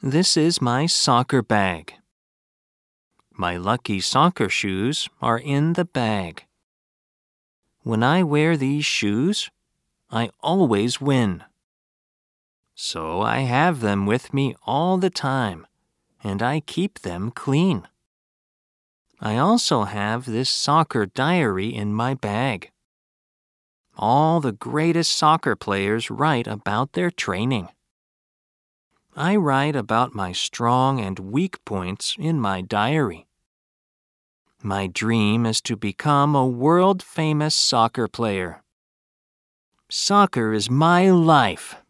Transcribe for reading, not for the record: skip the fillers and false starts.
This is my soccer bag. My lucky soccer shoes are in the bag. When I wear these shoes, I always win. So I have them with me all the time, and I keep them clean. I also have this soccer diary in my bag. All the greatest soccer players write about their training. I write about my strong and weak points in my diary. My dream is to become a world-famous soccer player. Soccer is my life.